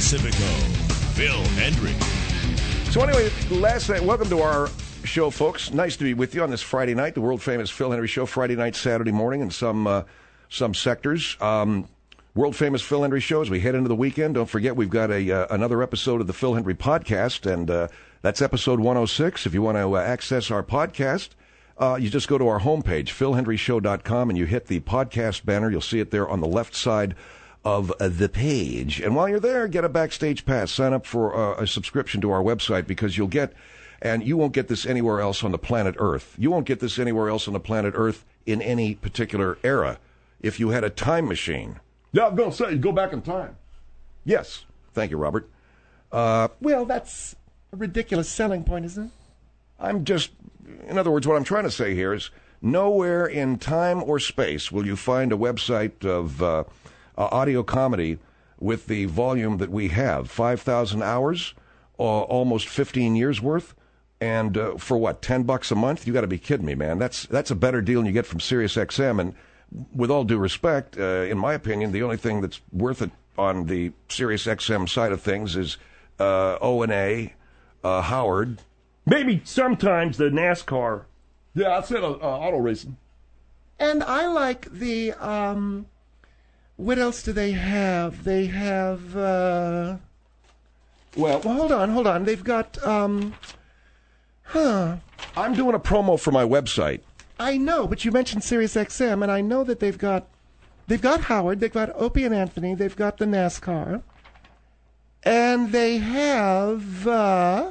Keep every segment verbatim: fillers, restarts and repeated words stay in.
Pacifico, Phil Hendrie. So anyway, last night, welcome to our show, folks. Nice to be with you on this Friday night, the world-famous Phil Hendrie Show, Friday night, Saturday morning in some uh, some sectors. Um, world-famous Phil Hendrie Show as we head into the weekend. Don't forget, we've got a uh, another episode of the Phil Hendrie Podcast, and uh, that's episode one oh six. If you want to uh, access our podcast, uh, you just go to our homepage, phil hendrie show dot com, and you hit the podcast banner. You'll see it there on the left side of uh, the page. And while you're there, get a backstage pass. Sign up for uh, a subscription to our website, because you'll get, and you won't get this anywhere else on the planet Earth. You won't get this anywhere else on the planet Earth in any particular era. If you had a time machine. Yeah, I'm going to say, go back in time. Yes. Thank you, Robert. Uh, well, that's a ridiculous selling point, isn't it? I'm just, in other words, what I'm trying to say here is nowhere in time or space will you find a website of uh, uh, audio comedy with the volume that we have. five thousand hours, uh, almost fifteen years worth. And uh, for what, ten bucks a month? You got to be kidding me, man. That's that's a better deal than you get from Sirius X M. And with all due respect, uh, in my opinion, the only thing that's worth it on the Sirius X M side of things is uh, O and A, uh, Howard. Maybe sometimes the NASCAR. Yeah, I said uh, uh, auto racing. And I like the, um, what else do they have? They have, uh, well, well, hold on, hold on. They've got, um, huh. I'm doing a promo for my website. I know, but you mentioned Sirius X M, and I know that they've got, they've got Howard, they've got Opie and Anthony, they've got the NASCAR, and they have, uh...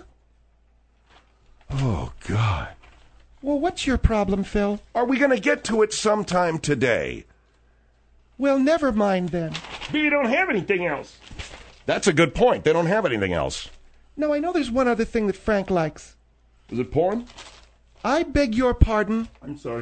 Oh, God. Well, what's your problem, Phil? Are we going to get to it sometime today? Well, never mind then. But you don't have anything else. That's a good point. They don't have anything else. No, I know there's one other thing that Frank likes. Is it porn? I beg your pardon. I'm sorry.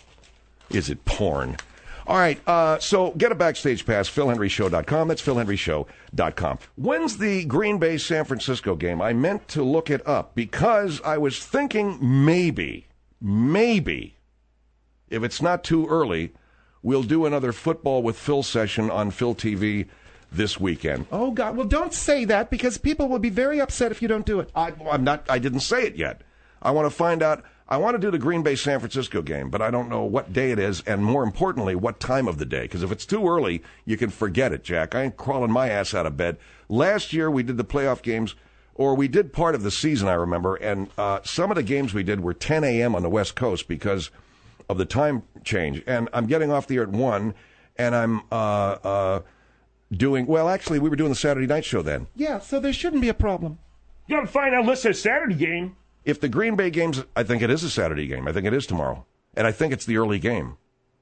Is it porn? All right, uh, so get a backstage pass, phil hendrie show dot com. That's phil hendrie show dot com. When's the Green Bay-San Francisco game? I meant to look it up because I was thinking maybe, maybe, if it's not too early, we'll do another Football with Phil session on Phil T V this weekend. Oh, God. Well, don't say that, because people will be very upset if you don't do it. I, I'm not, I didn't say it yet. I want to find out. I want to do the Green Bay-San Francisco game, but I don't know what day it is, and more importantly, what time of the day. Because if it's too early, you can forget it, Jack. I ain't crawling my ass out of bed. Last year, we did the playoff games, or we did part of the season, I remember, and uh, some of the games we did were ten a.m. on the West Coast because of the time change. And I'm getting off the air at one, and I'm uh, uh, doing, well, actually, we were doing the Saturday night show then. Yeah, so there shouldn't be a problem. You got to find out unless it's a Saturday game. If the Green Bay game's, I think it is a Saturday game. I think it is tomorrow. And I think it's the early game.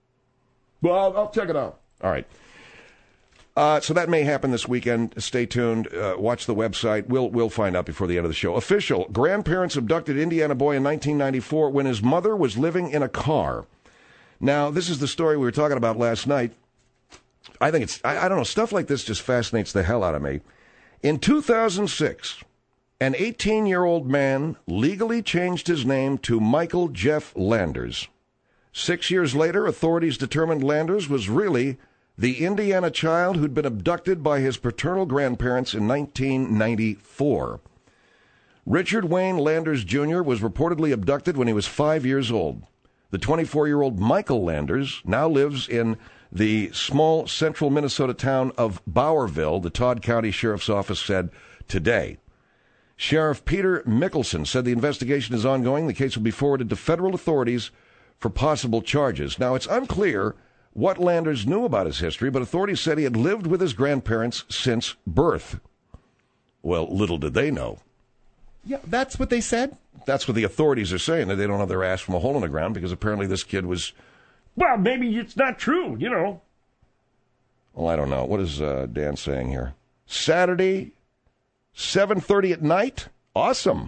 Well, I'll, I'll check it out. All right. Uh, so that may happen this weekend. Stay tuned. Uh, watch the website. We'll we'll find out before the end of the show. Official. Grandparents abducted Indiana boy in nineteen ninety-four when his mother was living in a car. Now, this is the story we were talking about last night. I think it's, I, I don't know, stuff like this just fascinates the hell out of me. In two thousand six... an eighteen-year-old man legally changed his name to Michael Jeff Landers. Six years later, authorities determined Landers was really the Indiana child who'd been abducted by his paternal grandparents in nineteen ninety-four. Richard Wayne Landers Junior was reportedly abducted when he was five years old. The twenty-four-year-old Michael Landers now lives in the small central Minnesota town of Bowerville, the Todd County Sheriff's Office said today. Sheriff Peter Mickelson said the investigation is ongoing. The case will be forwarded to federal authorities for possible charges. Now, it's unclear what Landers knew about his history, but authorities said he had lived with his grandparents since birth. Well, little did they know. Yeah, that's what they said? That's what the authorities are saying, that they don't have their ass from a hole in the ground, because apparently this kid was... Well, maybe it's not true, you know. Well, I don't know. What is uh, Dan saying here? Saturday... seven thirty at night? Awesome.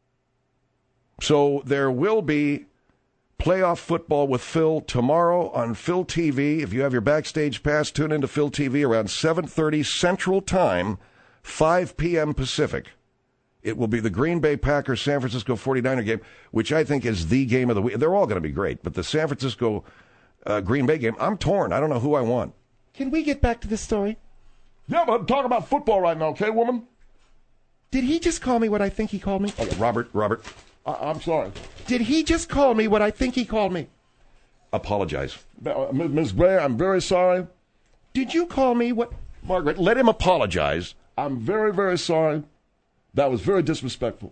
So there will be playoff football with Phil tomorrow on Phil T V. If you have your backstage pass, tune into Phil T V around seven thirty Central Time, five p.m. Pacific. It will be the Green Bay Packers San Francisco forty-niner game, which I think is the game of the week. They're all going to be great, but the San Francisco uh, Green Bay game, I'm torn. I don't know who I want. Can we get back to this story? Yeah, but I'm talking about football right now, okay, woman? Did he just call me what I think he called me? Oh, Robert, Robert, I- I'm sorry. Did he just call me what I think he called me? apologize. Uh, Miss Blair, I'm very sorry. Did you call me what? Margaret, let him apologize. I'm very, very sorry. That was very disrespectful.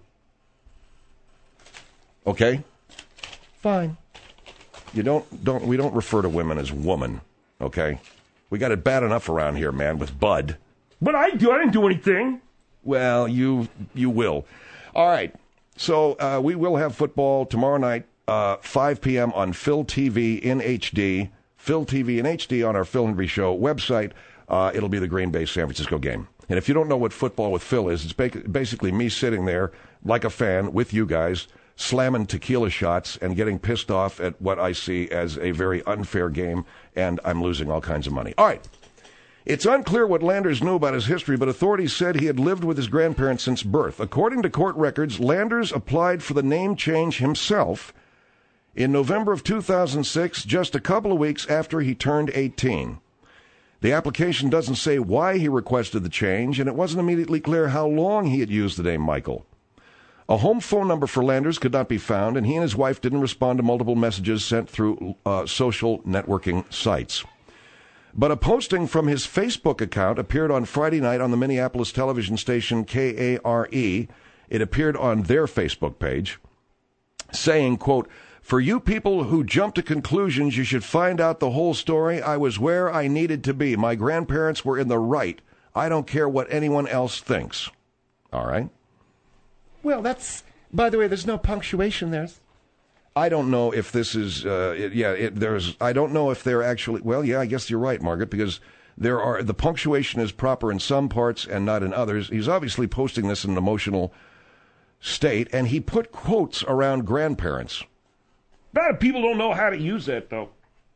Okay? Fine. You don't, don't, we don't refer to women as woman, okay? We got it bad enough around here, man, with Bud. But I do. I didn't do anything. Well, you, you will. All right. So, uh, we will have football tomorrow night, uh, five p.m. on Phil T V in H D. Phil T V in H D on our Phil Henry Show website. Uh, it'll be the Green Bay San Francisco game. And if you don't know what Football with Phil is, it's ba- basically me sitting there like a fan with you guys, slamming tequila shots and getting pissed off at what I see as a very unfair game, and I'm losing all kinds of money. All right. It's unclear what Landers knew about his history, but authorities said he had lived with his grandparents since birth. According to court records, Landers applied for the name change himself in November of two thousand six, just a couple of weeks after he turned eighteen. The application doesn't say why he requested the change, and it wasn't immediately clear how long he had used the name Michael. A home phone number for Landers could not be found, and he and his wife didn't respond to multiple messages sent through uh, social networking sites. But a posting from his Facebook account appeared on Friday night on the Minneapolis television station K A R E. It appeared on their Facebook page, saying, quote, "For you people who jump to conclusions, you should find out the whole story. I was where I needed to be. My grandparents were in the right. I don't care what anyone else thinks." All right. Well, that's, by the way, there's no punctuation there. I don't know if this is, uh, it, yeah, it, there's, I don't know if they're actually, well, yeah, I guess you're right, Margaret, because there are, the punctuation is proper in some parts and not in others. He's obviously posting this in an emotional state, and he put quotes around grandparents. Bad people don't know how to use that, though.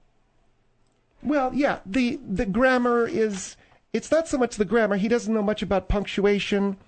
Well, yeah, the, the grammar is, it's not so much the grammar. He doesn't know much about punctuation.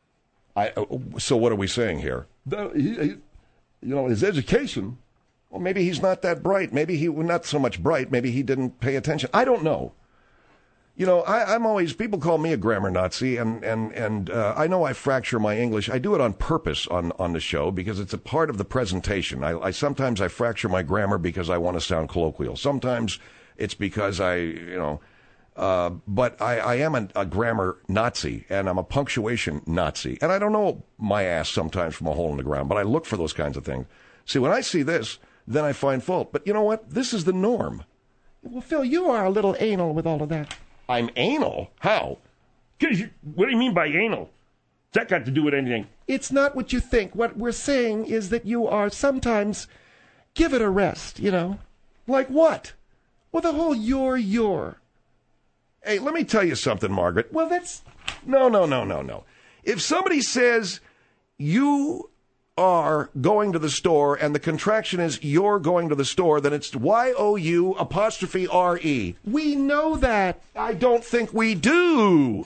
I, so what are we saying here? The, he, he, you know, his education. Well, maybe he's not that bright. Maybe he, well, not so much bright. Maybe he didn't pay attention. I don't know. You know, I, I'm always, people call me a grammar Nazi, and, and, and uh, I know I fracture my English. I do it on purpose on, on the show because it's a part of the presentation. I, I sometimes I fracture my grammar because I want to sound colloquial. Sometimes it's because I, you know, uh, but I, I am a, a grammar Nazi, and I'm a punctuation Nazi. And I don't know my ass sometimes from a hole in the ground, but I look for those kinds of things. See, when I see this, then I find fault. But you know what? This is the norm. Well, Phil, you are a little anal with all of that. I'm anal? How? You, what do you mean by anal? What's that got to do with anything? It's not what you think. What we're saying is that you are sometimes, give it a rest, you know. Like what? Well, the whole you're, you're. Hey, let me tell you something, Margaret. Well, that's... No, no, no, no, no. If somebody says you are going to the store and the contraction is you're going to the store, then it's Y O U apostrophe R E. We know that. I don't think we do.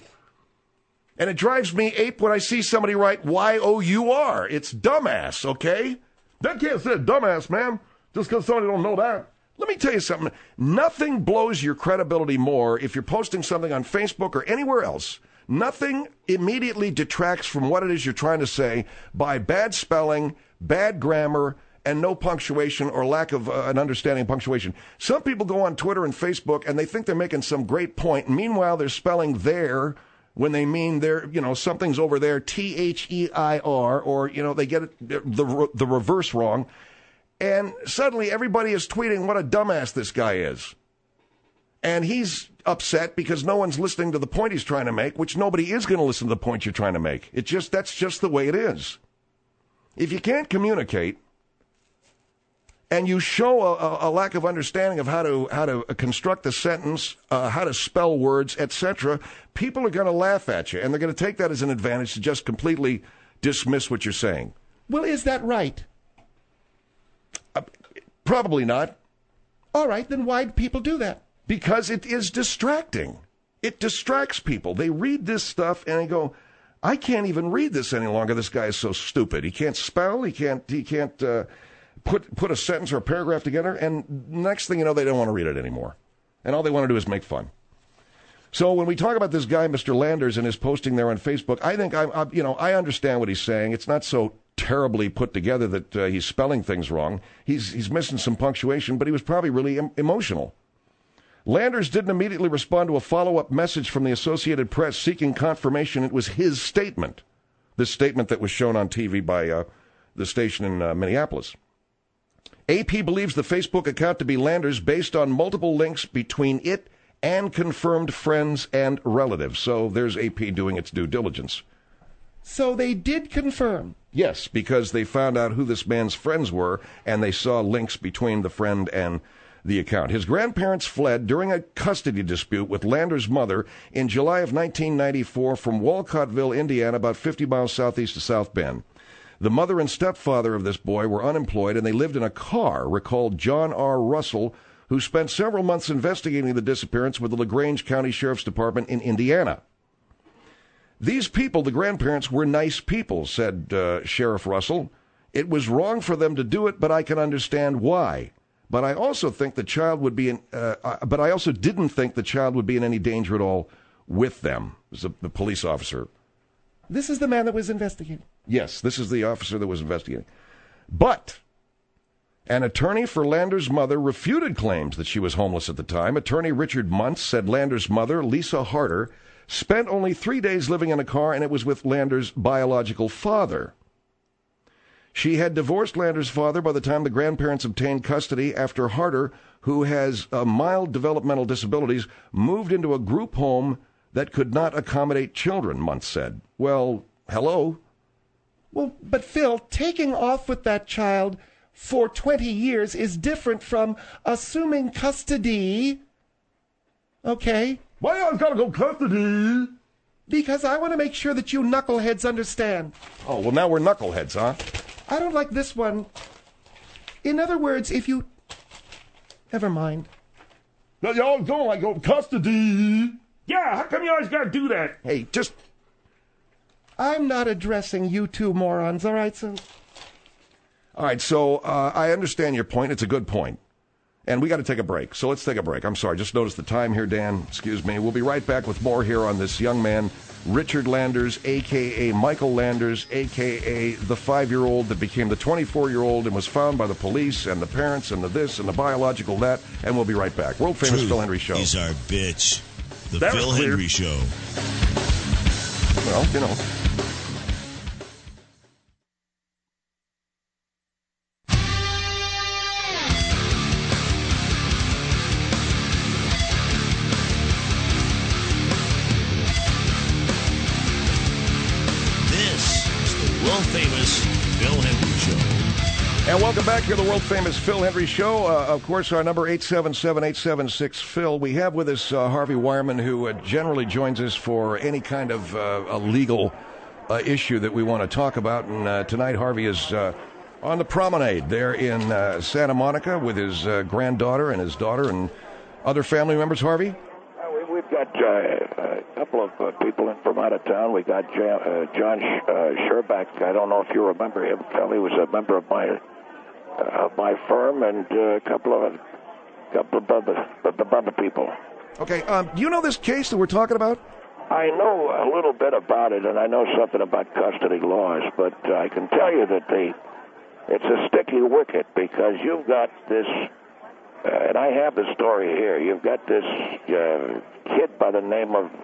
And it drives me ape when I see somebody write Y O U R. It's dumbass, okay? That can't say dumbass, man, just because somebody don't know that. Let me tell you something. Nothing blows your credibility more if you're posting something on Facebook or anywhere else. Nothing immediately detracts from what it is you're trying to say by bad spelling, bad grammar, and no punctuation or lack of uh, an understanding of punctuation. Some people go on Twitter and Facebook and they think they're making some great point. And meanwhile, they're spelling there when they mean they're, you know, something's over there, T H E I R, or, you know, they get it, the, the reverse wrong. And suddenly everybody is tweeting what a dumbass this guy is. And he's upset because no one's listening to the point he's trying to make, which nobody is going to listen to the point you're trying to make. It just, that's just the way it is. If you can't communicate and you show a, a lack of understanding of how to, how to construct a sentence, uh, how to spell words, et cetera, people are going to laugh at you, and they're going to take that as an advantage to just completely dismiss what you're saying. Well, is that right? Uh, probably not. All right, then why do people do that? Because it is distracting. It distracts people. They read this stuff and they go, I can't even read this any longer. This guy is so stupid. He can't spell. He can't, he can't uh, put, put a sentence or a paragraph together. And next thing you know, they don't want to read it anymore. And all they want to do is make fun. So when we talk about this guy, Mister Landers, and his posting there on Facebook, I think I'm, I, you know, I understand what he's saying. It's not so terribly put together that uh, he's spelling things wrong. He's he's missing some punctuation, but he was probably really em- emotional. Landers didn't immediately respond to a follow-up message from the Associated Press seeking confirmation it was his statement. This statement that was shown on T V by uh, the station in uh, Minneapolis. A P believes the Facebook account to be Landers based on multiple links between it and confirmed friends and relatives. So there's A P doing its due diligence. So they did confirm? Yes, because they found out who this man's friends were, and they saw links between the friend and the account. His grandparents fled during a custody dispute with Landers' mother in July of nineteen ninety-four from Walcottville, Indiana, about fifty miles southeast of South Bend. The mother and stepfather of this boy were unemployed, and they lived in a car, recalled John R. Russell, who spent several months investigating the disappearance with the LaGrange County Sheriff's Department in Indiana. These people, the grandparents, were nice people, said uh, Sheriff Russell. It was wrong for them to do it, but I can understand why. But I also think the child would be in, uh, uh, but I also didn't think the child would be in any danger at all with them. This is the police officer. This is the man that was investigating. Yes, this is the officer that was investigating. But an attorney for Landers' mother refuted claims that she was homeless at the time. Attorney Richard Muntz said Landers' mother, Lisa Harder, spent only three days living in a car, and it was with Landers' biological father. She had divorced Landers' father by the time the grandparents obtained custody after Harder, who has uh, mild developmental disabilities, moved into a group home that could not accommodate children, Muntz said. Well, hello? Well, but Phil, taking off with that child for twenty years is different from assuming custody. Okay? Why y'all gotta go custody? Because I want to make sure that you knuckleheads understand. Oh, well, now we're knuckleheads, huh? I don't like this one. In other words, if you... Never mind. Now y'all don't like go custody. Yeah, how come you always gotta do that? Hey, just... I'm not addressing you two morons, all right, son? All right, so uh, I understand your point. It's a good point. And we got to take a break. So let's take a break. I'm sorry, just noticed the time here, Dan. Excuse me. We'll be right back with more here on this young man, Richard Landers, a k a. Michael Landers, a k a the five-year-old that became the twenty-four-year-old and was found by the police and the parents and the this and the biological that. And we'll be right back. World-famous Truth Phil Hendrie Show. is our bitch. The That Phil was clear. Hendrie Show. Well, you know. World-famous Phil Hendrie Show. And welcome back to the world-famous Phil Hendrie Show. Uh, of course, our number eight seven seven, eight seven six, Phil. We have with us uh, Harvey Wireman, who uh, generally joins us for any kind of uh, a legal uh, issue that we want to talk about. And uh, tonight, Harvey is uh, on the promenade there in uh, Santa Monica with his uh, granddaughter and his daughter and other family members. Harvey? Uh, we, we've got uh, a couple of uh, people in from out of town. We got Jan, uh, John Sh- uh, Sherback. I don't know if you remember him, Phil. He was a member of my uh, of my firm, and uh, a couple of a couple of other, of other people. Okay. Um, do you know this case that we're talking about? I know a little bit about it, and I know something about custody laws, but uh, I can tell you that they it's a sticky wicket because you've got this. Uh, and I have the story here. You've got this uh, kid by the name of...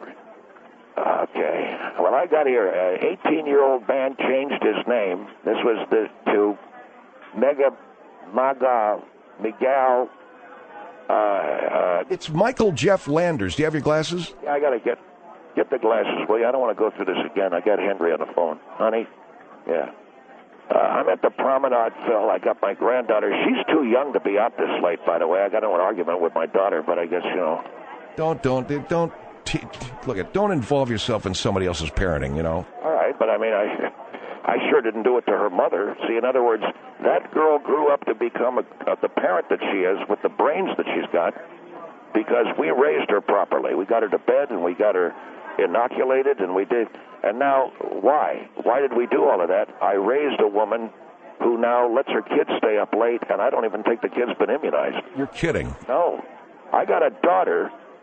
Okay. Well, I got here. An eighteen-year-old man changed his name. This was the, to Mega Maga Miguel... Uh, uh, It's Michael Jeff Landers. Do you have your glasses? I got to get get the glasses, will you? I don't want to go through this again. I got Henry on the phone. Honey? Yeah. Uh, I'm at the promenade, Phil. I got my granddaughter. She's too young to be out this late, by the way. I got into an argument with my daughter, but I guess, you know. Don't, don't, don't, t- look at, don't involve yourself in somebody else's parenting, you know. All right, but I mean, I, I sure didn't do it to her mother. See, in other words, that girl grew up to become a, uh, the parent that she is with the brains that she's got because we raised her properly. We got her to bed and we got her inoculated and we did. And now, why? Why did we do all of that? I raised a woman who now lets her kids stay up late, and I don't even think the kid's been immunized. You're kidding. No. I got a daughter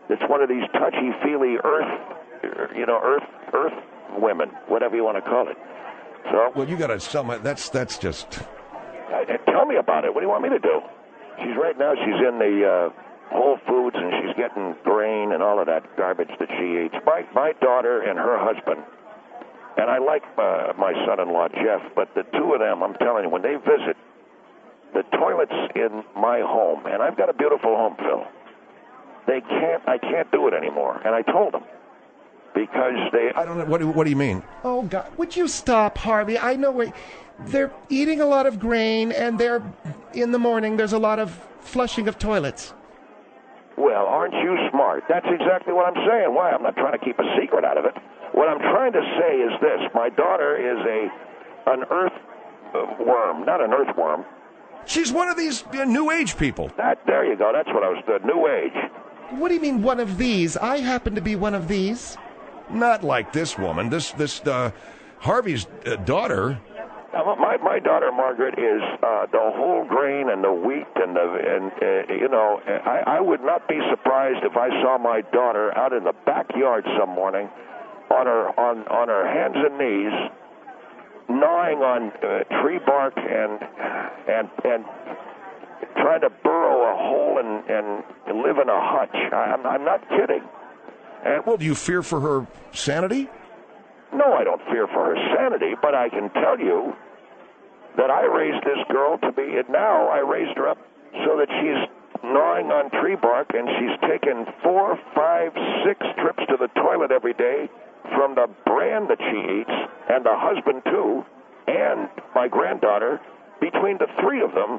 That's one of these touchy-feely earth, you know, earth, earth women, whatever you want to call it. So, well, you got to sum it. That's that's just. Uh, tell me about it. What do you want me to do? She's right now. She's in the uh, Whole Foods, and she's getting grain and all of that garbage that she eats. My my daughter and her husband, and I like uh, my son-in-law Jeff, but the two of them, I'm telling you, when they visit, the toilets in my home, and I've got a beautiful home, Phil. They can't. I can't do it anymore, and I told them because they. I don't know. What do, what do you mean? Oh, God. Would you stop, Harvey? I know where they're eating a lot of grain, and they're in the morning. There's a lot of flushing of toilets. Well, aren't you smart? That's exactly what I'm saying. Why? I'm not trying to keep a secret out of it. What I'm trying to say is this: my daughter is a an earth worm, not an earthworm. She's one of these uh, New Age people. That there you go. That's what I was. The New Age. What do you mean, one of these? I happen to be one of these. Not like this woman. This this uh, Harvey's uh, daughter. Now, my my daughter Margaret is uh, the whole grain and the wheat and the and uh, you know I, I would not be surprised if I saw my daughter out in the backyard some morning on her on on her hands and knees gnawing on uh, tree bark and and and trying to burrow a hole and, and live in a hutch. I, I'm, I'm not kidding. And, well, do you fear for her sanity? No, I don't fear for her sanity, but I can tell you that I raised this girl to be, and now I raised her up so that she's gnawing on tree bark, and she's taken four, five, six trips to the toilet every day from the brand that she eats, and the husband too, and my granddaughter. Between the three of them,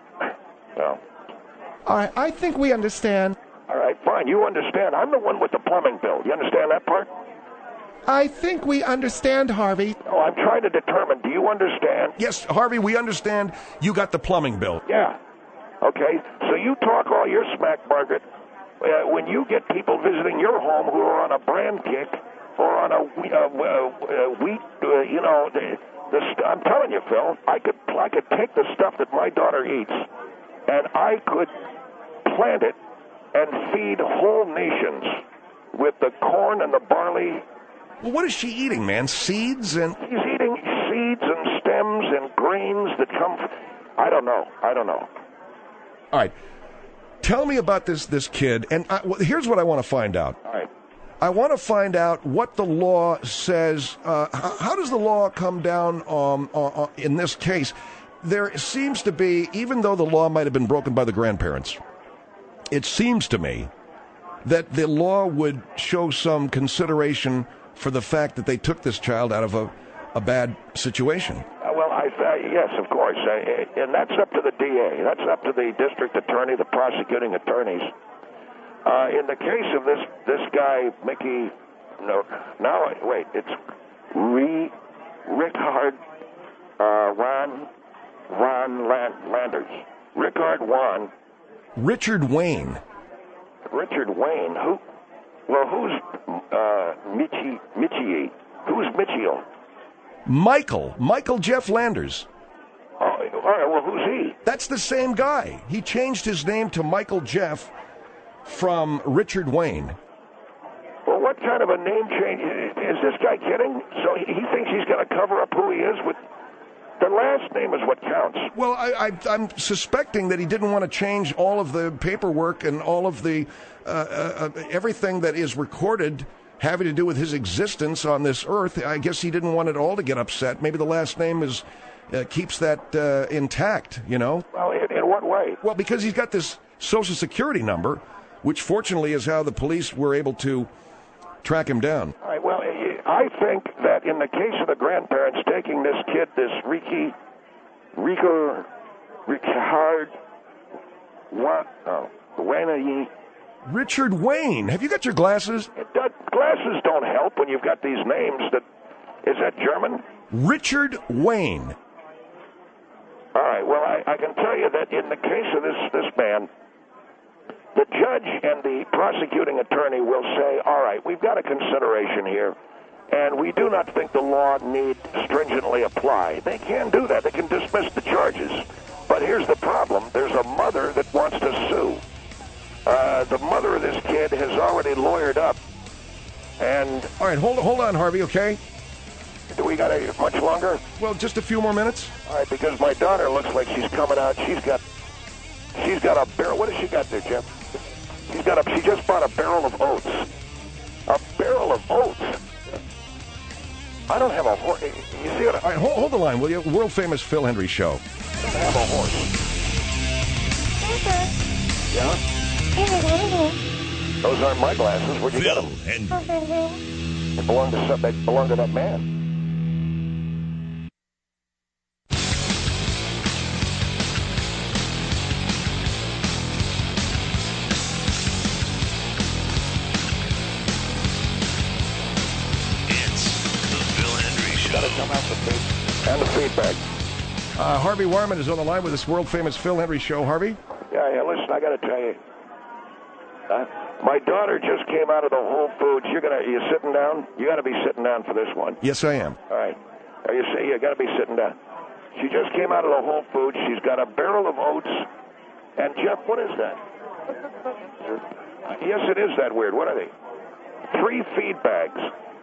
well. All right, I think we understand. All right, fine, you understand. I'm the one with the plumbing bill. You understand that part? I think we understand, Harvey. Oh, I'm trying to determine, do you understand? Yes, Harvey, we understand you got the plumbing bill. Yeah. Okay, so you talk all your smack, Margaret. Uh, when you get people visiting your home who are on a brand kick or on a uh, uh, wheat, uh, you know, the, the st- I'm telling you, Phil, I could I could take the stuff that my daughter eats, and I could plant it and feed whole nations with the corn and the barley. Well, what is she eating, man? Seeds and... She's eating seeds and stems and grains that come from... I don't know. I don't know. All right. Tell me about this this kid, and I, well, here's what I want to find out. All right. I want to find out what the law says. Uh, how, how does the law come down um, uh, in this case? There seems to be, even though the law might have been broken by the grandparents, it seems to me that the law would show some consideration for the fact that they took this child out of a, a bad situation. Uh, well, I uh, yes, of course, uh, and that's up to the D A. That's up to the district attorney, the prosecuting attorneys. Uh, in the case of this this guy, Mickey, no, now wait, it's Re, Rickard uh, Ron Ron Land, Landers, Rickard Wan, Richard Wayne. Richard Wayne. Who? Well, who's uh, Michi Michi? Who's Michio? Michael. Michael Jeff Landers. Oh, all right. Well, who's he? That's the same guy. He changed his name to Michael Jeff from Richard Wayne. Well, what kind of a name change? Is this guy kidding? So he, he thinks he's going to cover up who he is with... The last name is what counts. Well, I, I, I'm suspecting that he didn't want to change all of the paperwork and all of the uh, uh, everything that is recorded having to do with his existence on this earth. I guess he didn't want it all to get upset. Maybe the last name is uh, keeps that uh, intact, you know? Well, in, in what way? Well, because he's got this Social Security number, which fortunately is how the police were able to track him down. All right, well, I think that in the case of the grandparents taking this kid, this Ricky, Rico, Ricard, what, oh, Wayne. Richard Wayne. Have you got your glasses? It does, glasses don't help when you've got these names that, is that German? Richard Wayne. All right, well, I, I can tell you that in the case of this, this man, the judge and the prosecuting attorney will say, all right, we've got a consideration here, and we do not think the law need stringently apply. They can do that. They can dismiss the charges. But here's the problem. There's a mother that wants to sue. Uh, the mother of this kid has already lawyered up. And All right, hold, hold on, Harvey, okay? do we got a, much longer? Well, just a few more minutes. All right, because my daughter looks like she's coming out. She's got, she's got a barrel. What has she got there, Jeff? She's got a. She just bought a barrel of oats. A barrel of oats. I don't have a horse. You see what? I, All right, hold, hold the line, will you? World famous Phil Hendry Show. I don't have a horse. Yeah. Those aren't my glasses. Where'd you get Phil them? Hendry. They belong to some. They belong to that man. It's the Phil Hendry Got to Show. come out with feed and the feedback. Uh, Harvey Warman is on the line with this world famous Phil Hendry Show. Harvey? Yeah, yeah. Listen, I got to tell you. Uh, my daughter just came out of the Whole Foods. You're gonna. You sitting down? You got to be sitting down for this one. Yes, I am. All right. Are you say you got to be sitting down? She just came out of the Whole Foods. She's got a barrel of oats. And Jeff, what is that? Uh, yes, it is that weird. What are they? Three feed bags.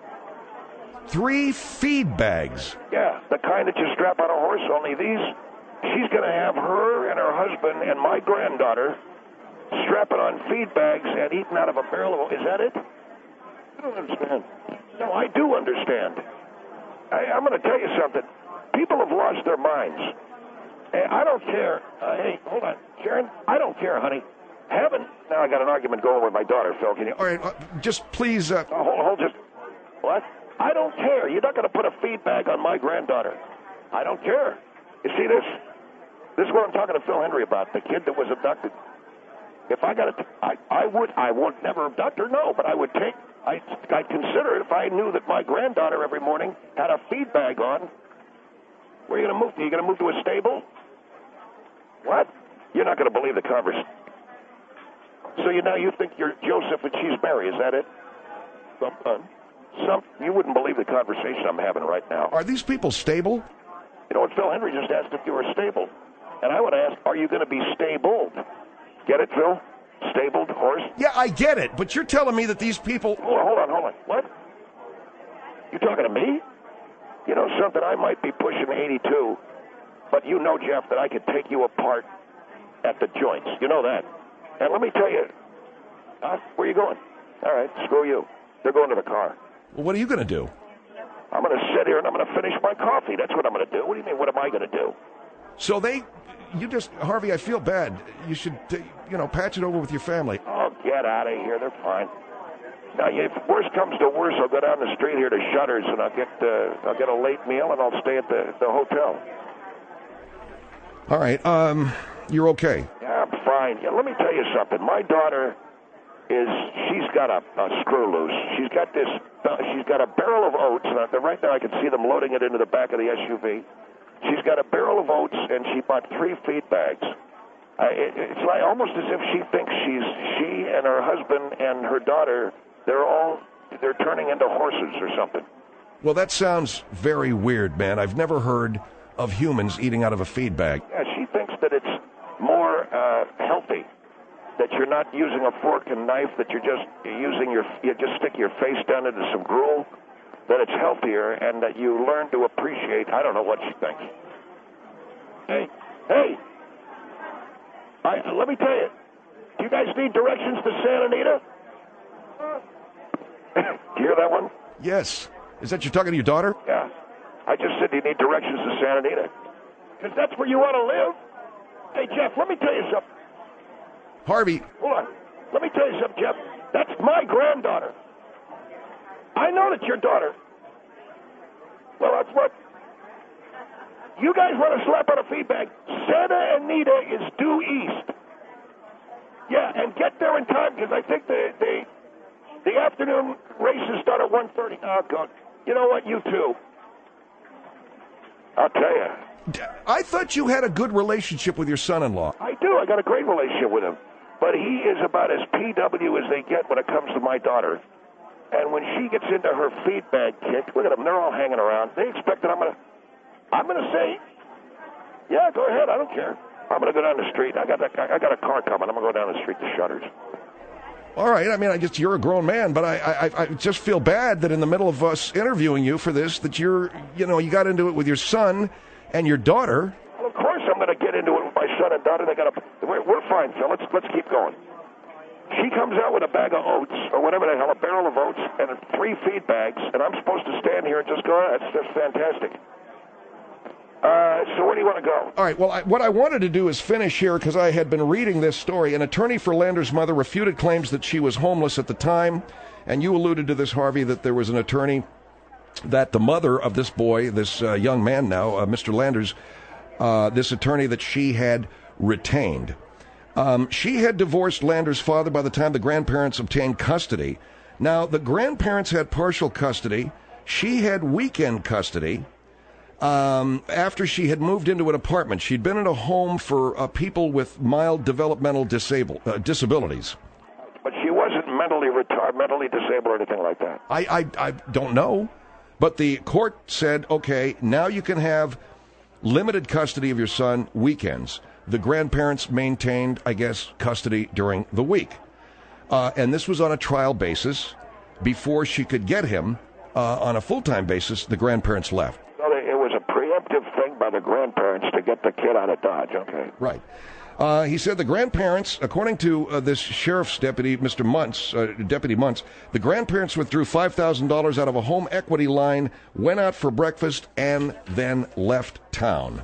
Three feed bags. Yeah, the kind that you strap on a horse. Only these, she's going to have her and her husband and my granddaughter strapping on feed bags and eating out of a barrel of. Is that it? I don't understand. No, I do understand. I, I'm going to tell you something. People have lost their minds. Hey, I don't care. Uh, hey, hold on, Sharon. I don't care, honey. Heaven. Now I got an argument going with my daughter, Phil. Can you? All right, uh, just please. Uh, Oh, hold, hold, just. What? I don't care. You're not going to put a feed bag on my granddaughter. I don't care. You see this? This is what I'm talking to Phil Hendry about, the kid that was abducted. If I got it, I, I would, I would never abduct her, no, but I would take, I, I'd consider it if I knew that my granddaughter every morning had a feed bag on. Where are you going to move to? Are you going to move to a stable? What? You're not going to believe the conversation. So you now you think you're Joseph and she's Mary, is that it? Some, uh, some, you wouldn't believe the conversation I'm having right now. are these people stable? You know what, Phil Hendry just asked if you were stable. And I would ask, are you going to be stabled? Get it, Phil? Stabled horse? Yeah, I get it, but you're telling me that these people. Hold on, hold on, hold on. What? You talking to me? You know something, I might be pushing eighty-two, but you know, Jeff, that I could take you apart at the joints. You know that. And let me tell you, huh? Where are you going? All right, screw you. They're going to the car. Well, what are you going to do? I'm going to sit here and I'm going to finish my coffee. That's what I'm going to do. What do you mean, what am I going to do? So they, you just, Harvey, I feel bad. You should, uh, you know, patch it over with your family. Oh, get out of here. They're fine. Now, if worse comes to worse, I'll go down the street here to Shutters and I'll get uh, I'll get a late meal and I'll stay at the, the hotel. All right, um, you're okay. Yeah, I'm fine. Yeah, let me tell you something. My daughter is, she's got a, a screw loose. She's got this, uh, she's got a barrel of oats. And uh, right now I can see them loading it into the back of the S U V. She's got a barrel of oats and she bought three feed bags. Uh, it, it's like almost as if she thinks she's, she and her husband and her daughter, they're all, they're turning into horses or something. Well, that sounds very weird, man. I've never heard of humans eating out of a feed bag. Yeah, she thinks that it's more uh, healthy, that you're not using a fork and knife, that you're just using your, you just stick your face down into some gruel, that it's healthier, and that you learn to appreciate, I don't know what she thinks. Hey, hey, I, let me tell you, do you guys need directions to Santa Anita? Do you hear that one? Yes. Is that you talking to your daughter? Yeah. I just said you need directions to Santa Anita. Because that's where you want to live. Hey, Jeff, let me tell you something. Harvey, Hold on. Let me tell you something, Jeff. That's my granddaughter. I know that's your daughter. Well, that's what. You guys want to slap on a feedback. Santa Anita is due east. Yeah, and get there in time because I think the, the, the afternoon races start at one thirty. Oh, God. You know what? You too. I'll tell you. I thought you had a good relationship with your son-in-law. I do. I got a great relationship with him. But he is about as P W as they get when it comes to my daughter. And when she gets into her feed bag kick, look at them. They're all hanging around. They expect that I'm going to, I'm going to say, yeah, go ahead. I don't care. I'm going to go down the street. I got a, I got a car coming. I'm going to go down the street to Shutters. All right. I mean, I guess you're a grown man, but I, I, I just feel bad that in the middle of us interviewing you for this, that you're, you know, you got into it with your son and your daughter. Well, of course I'm going to get into it with my son and daughter. They got to. We're, we're fine, Phil. Let's let's keep going. She comes out with a bag of oats, or whatever the hell, a barrel of oats, and three feed bags, and I'm supposed to stand here and just go, oh, that's just fantastic. Uh, so where do you want to go? All right, well, I, what I wanted to do is finish here because I had been reading this story. An attorney for Lander's mother refuted claims that she was homeless at the time, and you alluded to this, Harvey, that there was an attorney that the mother of this boy, this uh, young man now, uh, Mister Landers, uh, this attorney that she had retained. Um, she had divorced Lander's father by the time the grandparents obtained custody. Now, the grandparents had partial custody. She had weekend custody. Um, after she had moved into an apartment, she'd been in a home for uh, people with mild developmental disable, uh, disabilities. But she wasn't mentally retarded, mentally disabled or anything like that. I, I, I don't know. But the court said, okay, now you can have limited custody of your son weekends. The grandparents maintained, I guess, custody during the week. Uh, and this was on a trial basis. Before she could get him uh, on a full-time basis, the grandparents left. So it was a preemptive thing by the grandparents to get the kid out of Dodge, okay. Right. Uh, he said the grandparents, according to uh, this sheriff's deputy, Mister Muntz, uh, Deputy Muntz, the grandparents withdrew five thousand dollars out of a home equity line, went out for breakfast, and then left town.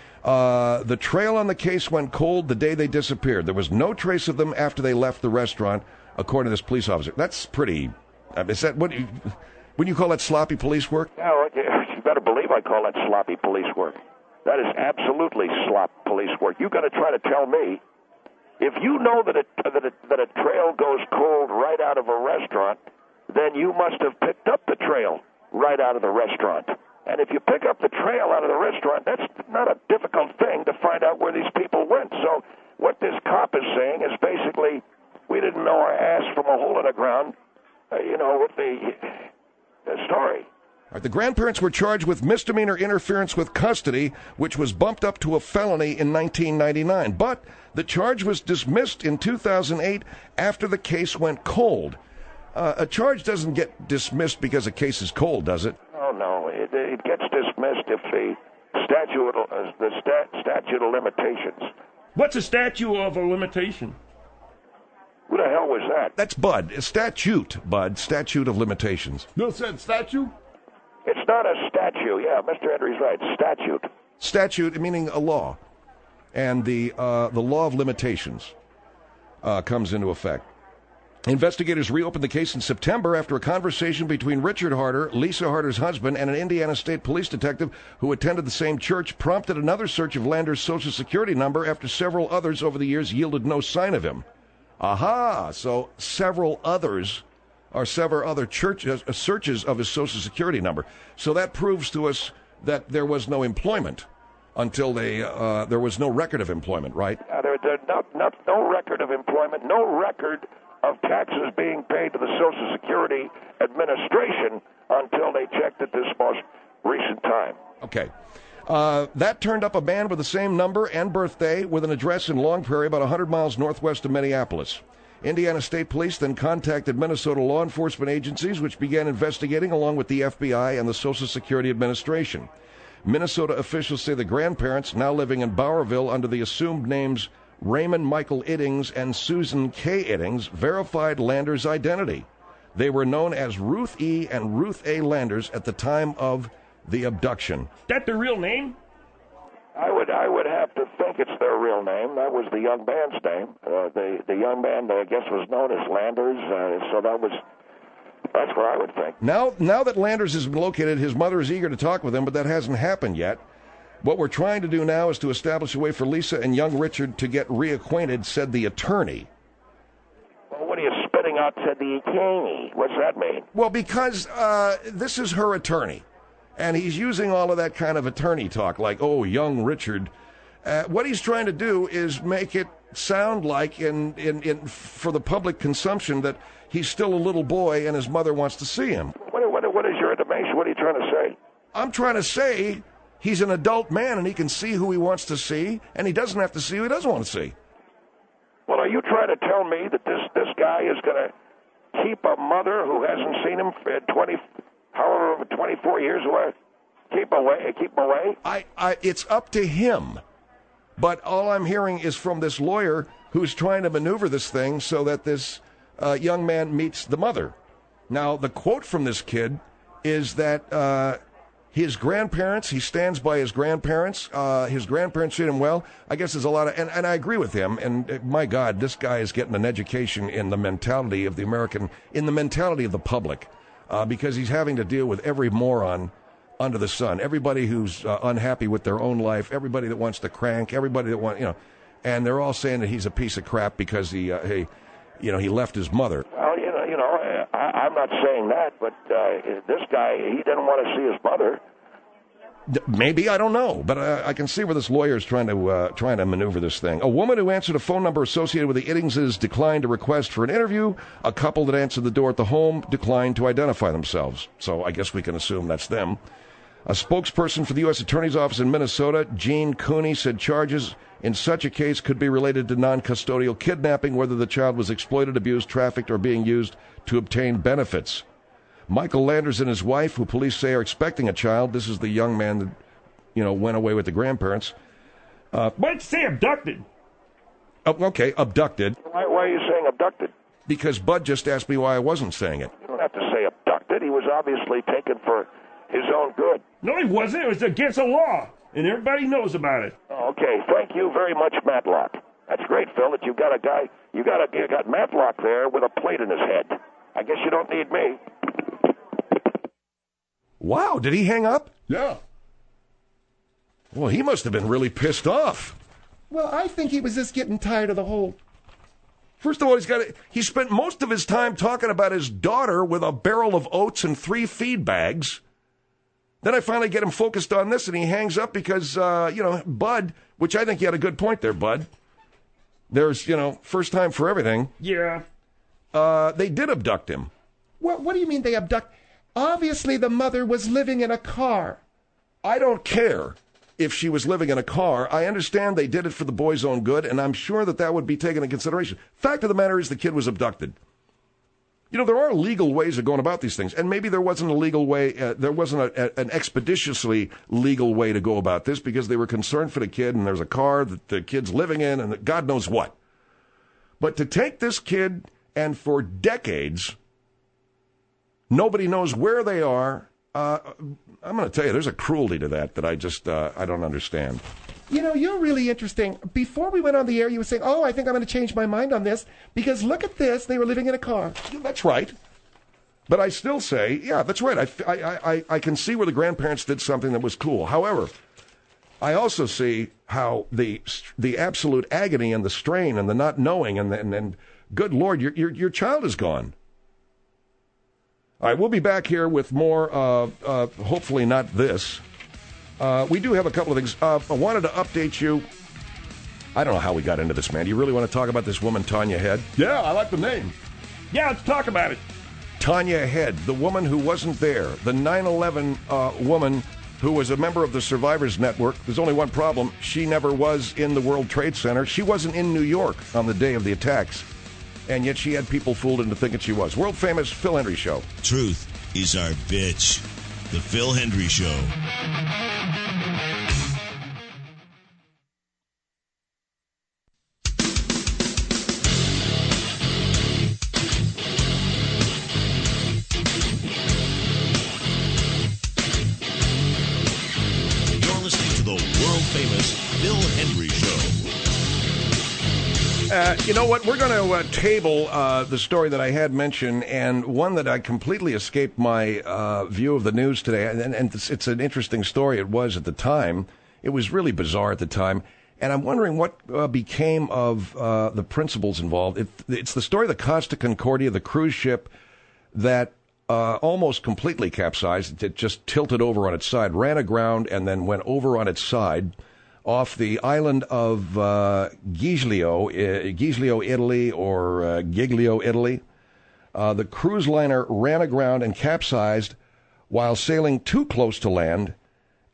Uh, the trail on the case went cold the day they disappeared. There was no trace of them after they left the restaurant, according to this police officer. That's pretty. Uh, is that what? You, wouldn't you call that sloppy police work? No, you better believe I call that sloppy police work. That is absolutely slop police work. You got to try to tell me if you know that a, that a that a trail goes cold right out of a restaurant, then you must have picked up the trail right out of the restaurant. And if you pick up the trail out of the restaurant, that's not a difficult thing to find out where these people went. So what this cop is saying is basically, we didn't know our ass from a hole in the ground, uh, you know, with the, the story. All right, the grandparents were charged with misdemeanor interference with custody, which was bumped up to a felony in nineteen ninety-nine. But the charge was dismissed in two thousand eight after the case went cold. Uh, a charge doesn't get dismissed because a case is cold, does it? Oh, no. It, it gets dismissed if the statute, uh, the stat, statute of limitations. What's a statute of a limitation? Who the hell was that? That's Bud. A statute, Bud. Statute of limitations. No, said statute? It's not a statue. Yeah, Mister Henry's right. Statute. Statute, meaning a law. And the uh, the law of limitations uh, comes into effect. Investigators reopened the case in September after a conversation between Richard Harder, Lisa Harder's husband, and an Indiana State Police detective who attended the same church prompted another search of Lander's Social Security number after several others over the years yielded no sign of him. Aha! So several others or several other church, uh, searches of his Social Security number. So that proves to us that there was no employment until they uh, there was no record of employment, right? Uh, there, there, no, no, no record of employment, no record of taxes being paid to the Social Security Administration until they checked at this most recent time. Okay. Uh, that turned up a man with the same number and birthday with an address in Long Prairie, about one hundred miles northwest of Minneapolis. Indiana State Police then contacted Minnesota law enforcement agencies, which began investigating along with the F B I and the Social Security Administration. Minnesota officials say the grandparents, now living in Bowerville under the assumed names Raymond Michael Iddings and Susan K. Iddings, verified Lander's identity. They were known as Ruth E. and Ruth A. Landers at the time of the abduction. That their real name? I would I would have to think it's their real name. That was the young man's name. Uh, the the young man, I guess, was known as Landers. Uh, so that was that's what I would think. Now, now that Landers has been located, his mother is eager to talk with him, but that hasn't happened yet. What we're trying to do now is to establish a way for Lisa and young Richard to get reacquainted, said the attorney. Well, what are you spitting out? Said the attorney. What's that mean? Well, because uh, this is her attorney. And he's using all of that kind of attorney talk, like, oh, young Richard. Uh, what he's trying to do is make it sound like, in, in, in for the public consumption, that he's still a little boy and his mother wants to see him. What, what, what is your information? What are you trying to say? I'm trying to say He's an adult man, and he can see who he wants to see, and he doesn't have to see who he doesn't want to see. Well, are you trying to tell me that this, this guy is going to keep a mother who hasn't seen him for twenty, however, twenty-four years away? Keep away, keep him away? I, I, it's up to him. But all I'm hearing is from this lawyer who's trying to maneuver this thing so that this uh, young man meets the mother. Now, the quote from this kid is that uh, his grandparents, he stands by his grandparents. Uh, his grandparents treat him well. I guess there's a lot of, and, and I agree with him. And uh, my God, this guy is getting an education in the mentality of the American, in the mentality of the public, uh, because he's having to deal with every moron under the sun, everybody who's uh, unhappy with their own life, everybody that wants to crank, everybody that wants, you know, and they're all saying that he's a piece of crap because he, uh, he, you know, he left his mother. Well, you know, you know, I, I'm not saying that, but uh, this guy, he didn't want to see his mother. Maybe, I don't know, but uh, I can see where this lawyer is trying to uh, trying to maneuver this thing. A woman who answered a phone number associated with the Ittingses declined a request for an interview. A couple that answered the door at the home declined to identify themselves. So I guess we can assume that's them. A spokesperson for the U S Attorney's Office in Minnesota, Gene Cooney, said charges in such a case could be related to non-custodial kidnapping, whether the child was exploited, abused, trafficked, or being used to obtain benefits. Michael Landers and his wife, who police say are expecting a child, this is the young man that, you know, went away with the grandparents. Uh, Why'd you say abducted? Oh, okay, abducted. Why, why are you saying abducted? Because Bud just asked me why I wasn't saying it. You don't have to say abducted. He was obviously taken for his own good. No, he wasn't. It was against the law, and everybody knows about it. Okay, thank you very much, Matlock. That's great, Phil, that you got a guy, you got a, you got Matlock there with a plate in his head. I guess you don't need me. Wow, did he hang up? Yeah. Well, he must have been really pissed off. Well, I think he was just getting tired of the whole... First of all, he's got a, he spent most of his time talking about his daughter with a barrel of oats and three feed bags. Then I finally get him focused on this, and he hangs up because, uh, you know, Bud, which I think you had a good point there, Bud. There's, you know, first time for everything. Yeah. Uh, they did abduct him. What, what do you mean they abduct? Obviously, the mother was living in a car. I don't care if she was living in a car. I understand they did it for the boy's own good, and I'm sure that that would be taken into consideration. Fact of the matter is the kid was abducted. You know, there are legal ways of going about these things, and maybe there wasn't a legal way, uh, there wasn't a, a, an expeditiously legal way to go about this because they were concerned for the kid, and there's a car that the kid's living in, and God knows what. But to take this kid, and for decades, nobody knows where they are, uh, I'm going to tell you, there's a cruelty to that that I just, uh, I don't understand. You know, you're really interesting. Before we went on the air, you were saying, oh, I think I'm going to change my mind on this, because look at this, they were living in a car. That's right. But I still say, yeah, that's right. I, I, I, I can see where the grandparents did something that was cool. However, I also see how the the absolute agony and the strain and the not knowing and, and, and good Lord, your, your, your child is gone. All right, we'll be back here with more, uh, uh, hopefully not this. Uh, we do have a couple of things. Uh, I wanted to update you. I don't know how we got into this, man. Do you really want to talk about this woman, Tanya Head? Yeah, I like the name. Yeah, let's talk about it. Tanya Head, the woman who wasn't there, the nine eleven uh, woman who was a member of the Survivors Network. There's only one problem. She never was in the World Trade Center. She wasn't in New York on the day of the attacks. And yet she had people fooled into thinking she was. World famous Phil Hendrie Show. Truth is our bitch. The Phil Hendrie Show. You're listening to the world famous Phil Hendrie Show. Uh, you know what? We're going to uh, table uh, the story that I had mentioned, and one that I completely escaped my uh, view of the news today. And, and it's, it's an interesting story. It was at the time. It was really bizarre at the time. And I'm wondering what uh, became of uh, the principals involved. It, it's the story of the Costa Concordia, the cruise ship that uh, almost completely capsized. It just tilted over on its side, ran aground, and then went over on its side off the island of uh, Giglio, uh, Giglio, Italy, or uh, Giglio, Italy. Uh, the cruise liner ran aground and capsized while sailing too close to land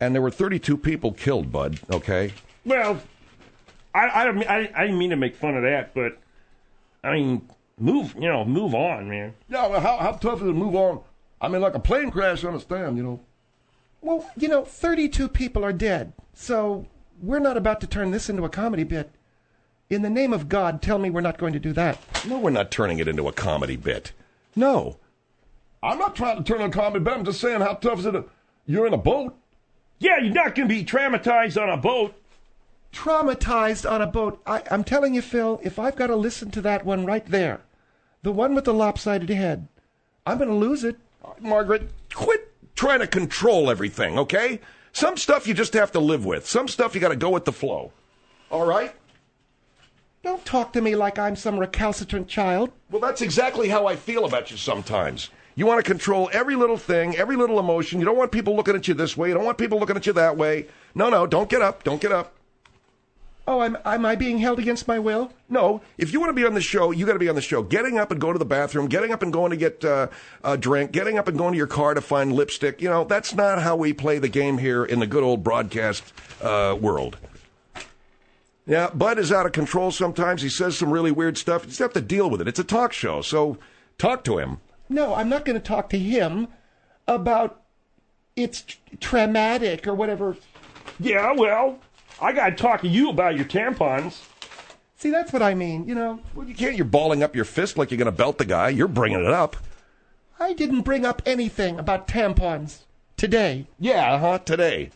and there were thirty-two people killed, Bud, okay? Well, I, I, don't mean- I, I didn't mean to make fun of that, but, I mean, move, you know, move on, man. Yeah, well, how, how tough is it to move on? I mean, like a plane crash, I understand, you know. Well, you know, thirty-two people are dead, so we're not about to turn this into a comedy bit. In the name of God, tell me we're not going to do that. No, we're not turning it into a comedy bit. No. I'm not trying to turn on a comedy, but I'm just saying how tough is it to, you're in a boat. Yeah, you're not going to be traumatized on a boat. Traumatized on a boat. I, I'm telling you, Phil, if I've got to listen to that one right there, the one with the lopsided head, I'm going to lose it. Margaret, quit trying to control everything, okay? Some stuff you just have to live with. Some stuff you got to go with the flow. All right? Don't talk to me like I'm some recalcitrant child. Well, that's exactly how I feel about you sometimes. You want to control every little thing, every little emotion. You don't want people looking at you this way. You don't want people looking at you that way. No, no, don't get up. Don't get up. Oh, am, am I being held against my will? No, if you want to be on the show, you got to be on the show. Getting up and going to the bathroom, getting up and going to get uh, a drink, getting up and going to your car to find lipstick, you know, that's not how we play the game here in the good old broadcast uh, world. Yeah, Bud is out of control sometimes. He says some really weird stuff. You just have to deal with it. It's a talk show, so talk to him. No, I'm not going to talk to him about it's tr- traumatic or whatever. Yeah, well, I got to talk to you about your tampons. See, that's what I mean, you know. Well, you can't. You're balling up your fist like you're going to belt the guy. You're bringing it up. I didn't bring up anything about tampons today. Yeah, uh-huh, today.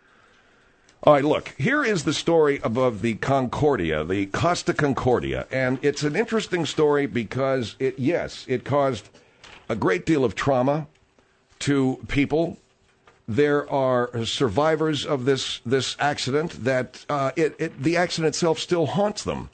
All right, look, here is the story above the Concordia, the Costa Concordia, and it's an interesting story because it, yes, it caused a great deal of trauma to people. There are survivors of this this accident that uh, it, it the accident itself still haunts them.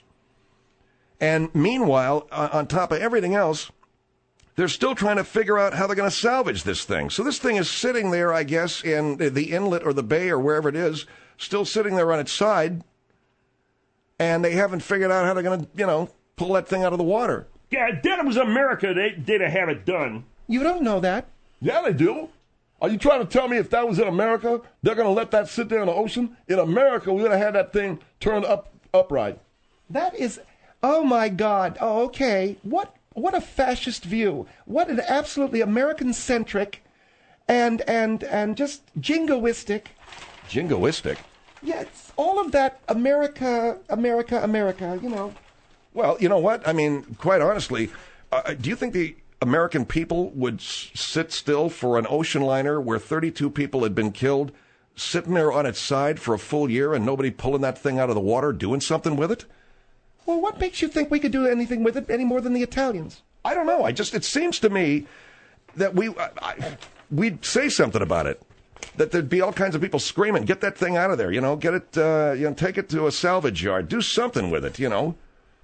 And meanwhile, uh, on top of everything else, they're still trying to figure out how they're going to salvage this thing. So this thing is sitting there, I guess, in the inlet or the bay or wherever it is, still sitting there on its side, and they haven't figured out how they're going to, you know, pull that thing out of the water. Yeah, then it was America. They didn't have it done. You don't know that. Yeah, they do. Are you trying to tell me if that was in America, they're going to let that sit there in the ocean? In America, we're going to have that thing turned up upright. That is, oh my God. Oh, okay. What what a fascist view. What an absolutely American-centric and and and just jingoistic. Jingoistic? Yeah, it's all of that America, America, America, you know. Well, you know what? I mean, quite honestly, uh, do you think the American people would s- sit still for an ocean liner where thirty-two people had been killed, sitting there on its side for a full year and nobody pulling that thing out of the water, doing something with it? Well, what makes you think we could do anything with it any more than the Italians? I don't know. I just, it seems to me that we, I, I, we'd say something about it. That there'd be all kinds of people screaming, get that thing out of there, you know, get it, uh, you know, take it to a salvage yard, do something with it, you know.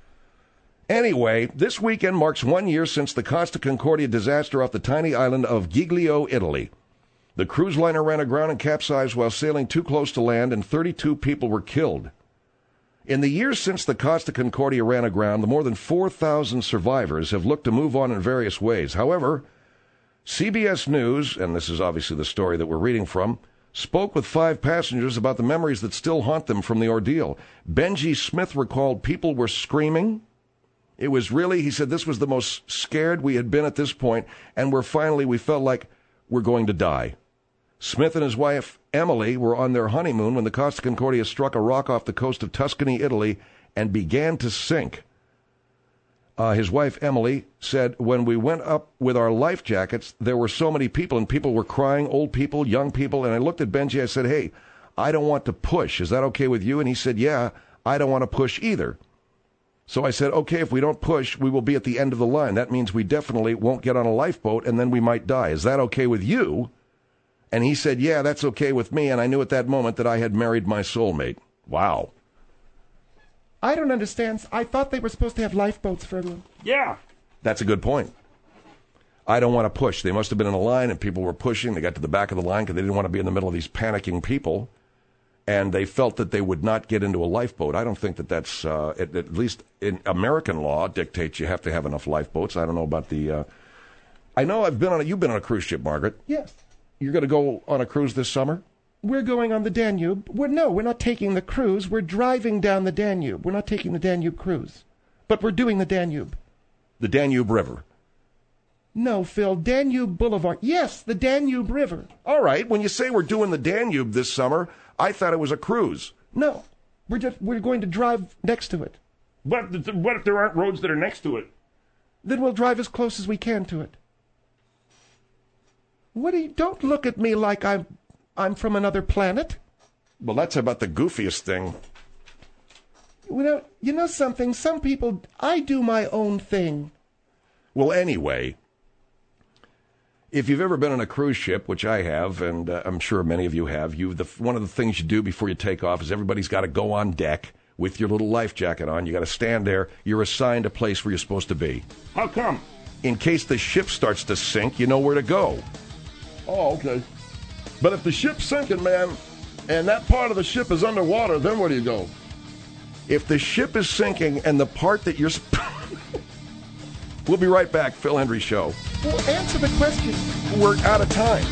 Anyway, this weekend marks one year since the Costa Concordia disaster off the tiny island of Giglio, Italy. The cruise liner ran aground and capsized while sailing too close to land, and thirty-two people were killed. In the years since the Costa Concordia ran aground, the more than four thousand survivors have looked to move on in various ways. However, C B S News, and this is obviously the story that we're reading from, spoke with five passengers about the memories that still haunt them from the ordeal. Benji Smith recalled people were screaming. It was really, he said, this was the most scared we had been at this point, and we're finally, we felt like we're going to die. Smith and his wife, Emily, were on their honeymoon when the Costa Concordia struck a rock off the coast of Tuscany, Italy, and began to sink. Uh, his wife, Emily, said, when we went up with our life jackets, there were so many people, and people were crying, old people, young people, and I looked at Benji, I said, hey, I don't want to push. Is that okay with you? And he said, yeah, I don't want to push either. So I said, okay, if we don't push, we will be at the end of the line. That means we definitely won't get on a lifeboat, and then we might die. Is that okay with you? And he said, yeah, that's okay with me, and I knew at that moment that I had married my soulmate. Wow. I don't understand. I thought they were supposed to have lifeboats for everyone. Yeah. That's a good point. I don't want to push. They must have been in a line, and people were pushing. They got to the back of the line because they didn't want to be in the middle of these panicking people. And they felt that they would not get into a lifeboat. I don't think that that's, uh, at, at least in American law, dictates you have to have enough lifeboats. I don't know about the, uh, I know I've been on a, you've been on a cruise ship, Margaret. Yes. You're going to go on a cruise this summer? We're going on the Danube. We're no, we're not taking the cruise. We're driving down the Danube. We're not taking the Danube cruise. But we're doing the Danube. The Danube River. No, Phil, Danube Boulevard. Yes, the Danube River. All right, when you say we're doing the Danube this summer, I thought it was a cruise. No, we're just we're going to drive next to it. But th- what if there aren't roads that are next to it? Then we'll drive as close as we can to it. What do you, don't look at me like I'm I'm from another planet. Well, that's about the goofiest thing. You know, you know something? Some people, I do my own thing. Well, anyway, if you've ever been on a cruise ship, which I have, and uh, I'm sure many of you have, you the one of the things you do before you take off is everybody's got to go on deck with your little life jacket on. You got to stand there. You're assigned a place where you're supposed to be. How come? In case the ship starts to sink, you know where to go. Oh, okay. But if the ship's sinking, man, and that part of the ship is underwater, then where do you go? If the ship is sinking and the part that you're... Sp- We'll be right back. Phil Hendrie Show. Well, answer the question. We're out of time.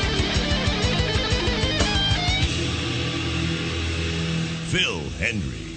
Phil Hendrie.